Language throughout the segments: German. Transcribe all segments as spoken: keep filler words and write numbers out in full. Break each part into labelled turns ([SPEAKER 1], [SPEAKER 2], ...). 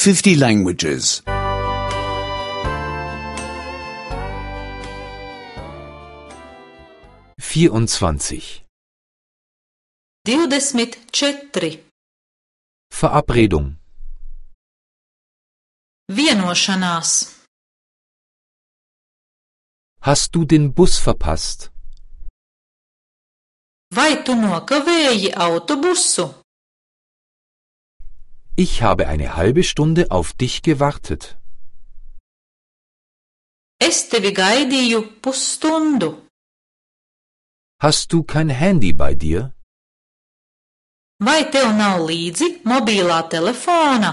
[SPEAKER 1] fifty languages.
[SPEAKER 2] vierundzwanzig.
[SPEAKER 3] Divdesmit četri.
[SPEAKER 2] Verabredung.
[SPEAKER 3] Vienošanās.
[SPEAKER 2] Hast du den Bus verpasst?
[SPEAKER 3] Vai tu nokavēji autobusu?
[SPEAKER 2] Ich habe eine halbe Stunde auf dich gewartet.
[SPEAKER 3] Es tevi gaidīju pusstundu.
[SPEAKER 2] Hast du kein Handy bei dir?
[SPEAKER 3] Vai tev nav līdzi mobilā telefona?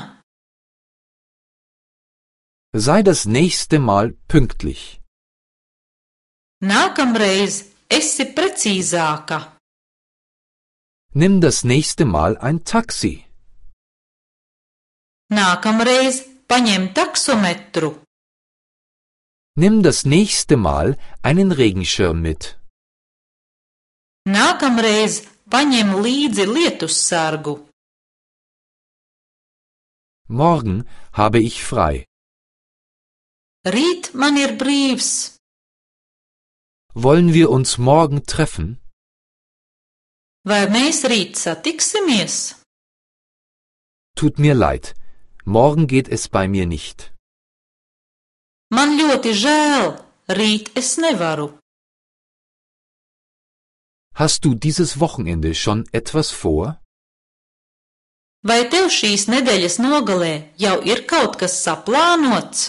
[SPEAKER 2] Sei das nächste Mal pünktlich.
[SPEAKER 3] Nākamreiz esi precīzāka.
[SPEAKER 2] Nimm das nächste Mal ein Taxi.
[SPEAKER 3] Nākamreiz paņem taksometru.
[SPEAKER 2] Nimm das nächste Mal einen Regenschirm mit.
[SPEAKER 3] Nākamreiz paņem līdzi lietussargu.
[SPEAKER 2] Morgen habe ich frei.
[SPEAKER 3] Rīt man ir brīvs.
[SPEAKER 2] Wollen wir uns morgen treffen?
[SPEAKER 3] Vai mēs rīt satiksimies?
[SPEAKER 2] Tut mir leid. Morgen geht es bei mir nicht.
[SPEAKER 3] Man ļoti žēl. Rīt es nevaru.
[SPEAKER 2] Hast du dieses Wochenende schon etwas vor?
[SPEAKER 3] Vai tev šīs nedēļas nogalē jau ir kaut kas saplānots?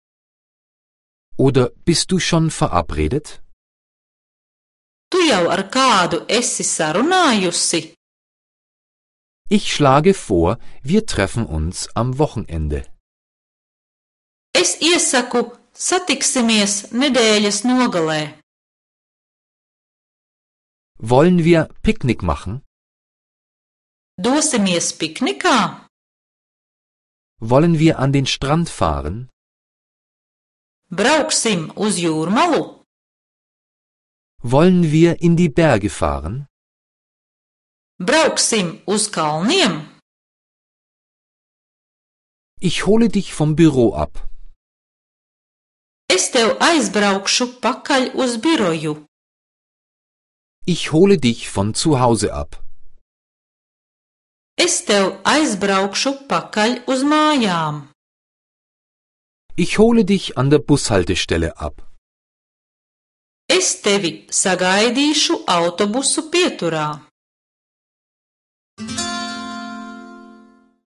[SPEAKER 2] Oder bist du schon verabredet?
[SPEAKER 3] Tu jau ar kādu esi sarunājusi?
[SPEAKER 2] Ich schlage vor, wir treffen uns am Wochenende.
[SPEAKER 3] Es iesaku, satiksimies nedēļas nogalē.
[SPEAKER 2] Wollen wir Picknick machen?
[SPEAKER 3] Dosimies piknikā?
[SPEAKER 2] Wollen wir an den Strand fahren?
[SPEAKER 3] Brauksim uz jūrmalu?
[SPEAKER 2] Wollen wir in die Berge fahren?
[SPEAKER 3] Brauksim uz kalniem?
[SPEAKER 2] Ich hole dich vom Büro ab.
[SPEAKER 3] Es tev aizbraukšu pakaļ uz biroju.
[SPEAKER 2] Ich hole dich von zu Hause ab.
[SPEAKER 3] Es tev aizbraukšu pakaļ uz mājām.
[SPEAKER 2] Ich hole dich an der Bushaltestelle ab.
[SPEAKER 3] Es tevi sagaidīšu autobusu pieturā.